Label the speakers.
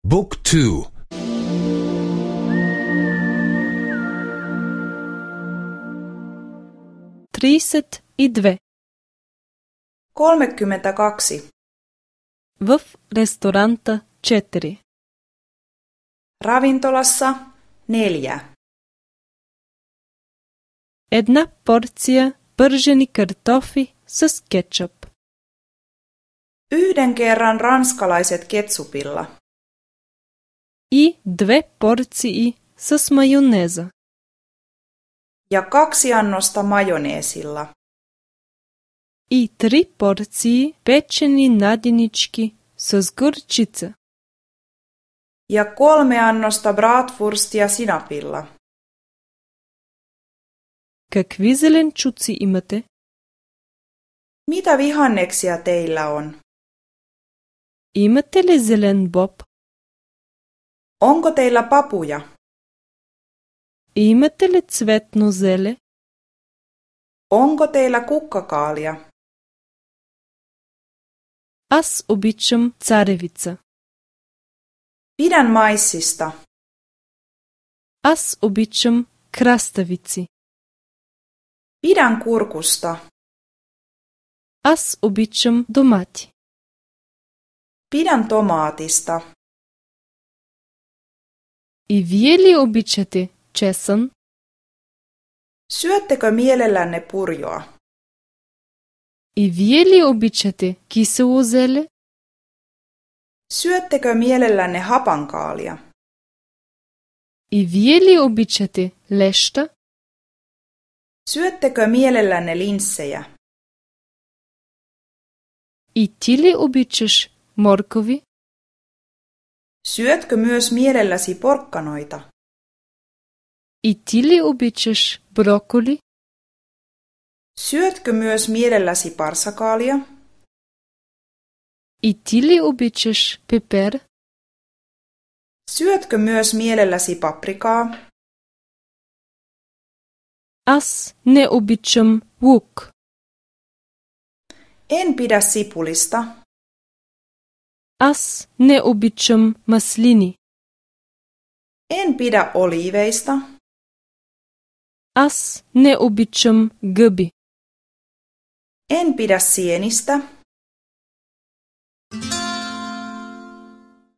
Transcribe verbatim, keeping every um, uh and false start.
Speaker 1: Book two.
Speaker 2: trideset i dve.
Speaker 3: kolmekymmentäkaksi.
Speaker 2: В ресторанта четири.
Speaker 3: Ravintolassa neljä.
Speaker 2: Една порция пържени картофи с кетчуп.
Speaker 3: Yhden kerran ranskalaiset ketsupilla.
Speaker 2: И две порции с майонеза.
Speaker 3: Ja kaksi annosta majoneesilla.
Speaker 2: И три порции печени наденички с горчица.
Speaker 3: Ja kolme annosta bratwurstia sinapilla.
Speaker 2: Какви зеленчуци имате?
Speaker 3: Mitä vihanneksia teillä on?
Speaker 2: Имате ли зелен боб?
Speaker 3: Onko teillä papuja?
Speaker 2: Имате ли цветно зеле?
Speaker 3: Onko teillä kukkakaalia?
Speaker 2: Аз обичам царевица.
Speaker 3: Pidän maissista.
Speaker 2: Аз обичам краставици.
Speaker 3: Pidän kurkusta.
Speaker 2: Аз обичам домати.
Speaker 3: Pidän tomaatista.
Speaker 2: И вие ли обичате чесън?
Speaker 3: Syöttekö mielellänne purjoa?
Speaker 2: И вие ли обичате кисело зеле?
Speaker 3: Syöttekö mielellänne hapankaalia?
Speaker 2: И вие ли обичате леща?
Speaker 3: Syöttekö mielellänne linssejä?
Speaker 2: И ти ли обичаш моркови?
Speaker 3: Syötkö myös mielelläsi porkkanoita?
Speaker 2: И ти ли обичаш броколи?
Speaker 3: Syötkö myös mielelläsi parsakaalia?
Speaker 2: И ти ли обичаш пепер?
Speaker 3: Syötkö myös mielelläsi paprikaa?
Speaker 2: Аз не обичам лук.
Speaker 3: En pidä sipulista.
Speaker 2: Аз не обичам маслини.
Speaker 3: En pidä oliiveista.
Speaker 2: Аз не обичам гъби.
Speaker 3: En pidä sienistä.